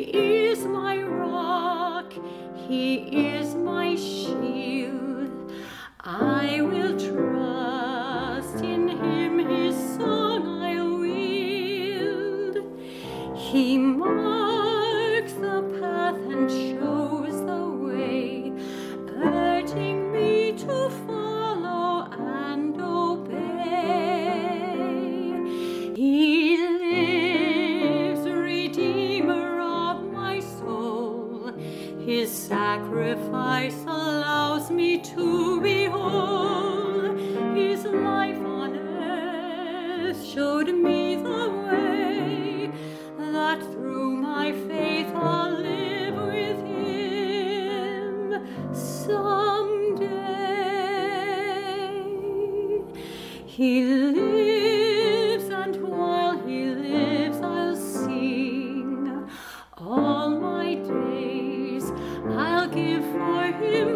is my rock, he is my shield. I will trust in him, his song I'll wield. He marks the path and shows the way, urging me to follow and obey. He lives, Redeemer of my soul. His sacrifice allows me to be whole. His life on earth showed me the way, that through my faith I'll live with him someday. He lives, and while he lives I'll sing. All my days I'll give for him